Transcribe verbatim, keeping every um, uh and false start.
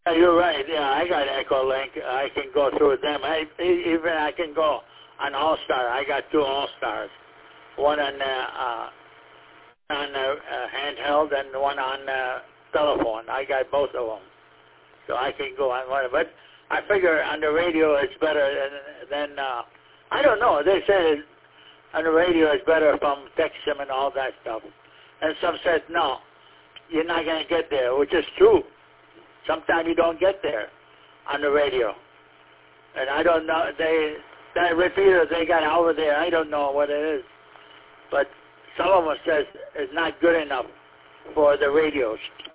Yeah, you're right. Yeah, I got Echolink. I can go through them. I, even I can go on All Star. I got two All Stars. One on uh, uh, on uh, uh, handheld and one on uh, telephone. I got both of them, so I can go on one. But I figure on the radio it's better than. than uh, I don't know. They say on the radio it's better from Texas and all that stuff, and some said no, you're not going to get there, which is true. Sometimes you don't get there on the radio. And I don't know, they, that repeater they got over there, I don't know what it is. But some of them says it's not good enough for the radios.